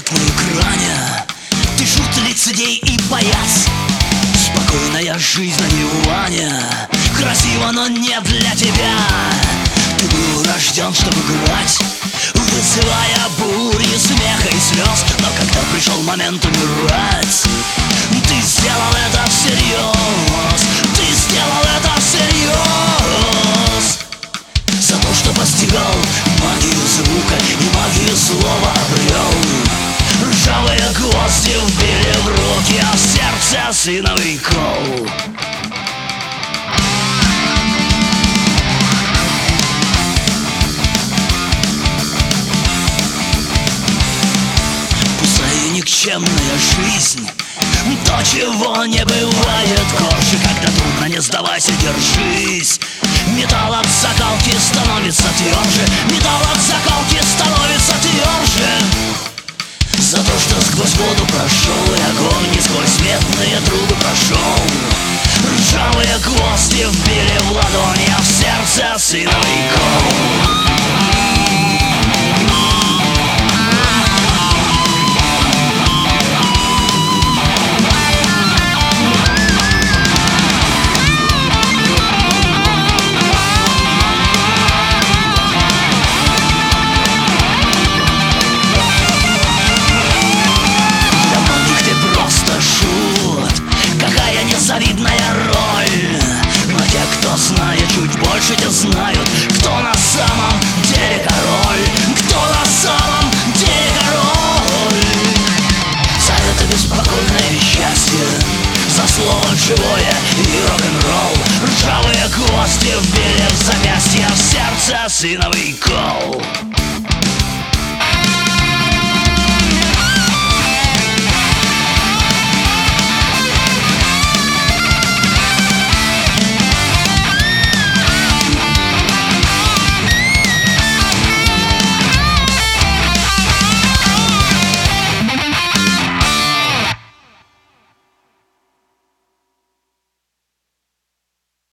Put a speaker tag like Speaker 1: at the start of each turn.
Speaker 1: На экране ты шут лицедей и боец. Спокойная жизнь на диване, красиво, но не для тебя. Ты был рожден, чтобы играть, вызывая бури смеха и слез. Но когда пришел момент умирать, ты сделал это всерьез. Ты сделал это всерьез. За то, что постигал магию звука и магию слова обрел. Ржавые гвозди вбили в руки, а в сердце осиновый кол. Пустая никчемная жизнь, то, чего не бывает корже. Когда трудно, не сдавайся, держись. Металл от закалки становится тверже. Металл от закалки становится тверже. За то, что сквозь воду прошел и огонь, и сквозь медные трубы прошел. Ржавые гвозди вбили в ладони, а в сердце осиновый кол. Завидная роль. Но те, кто знает чуть больше, те знают, кто на самом деле король. Кто на самом деле король. За это беспокойное счастье, за слово живое и рок-н-ролл. Ржавые гвозди вбили в запястье, в сердце осиновый кол.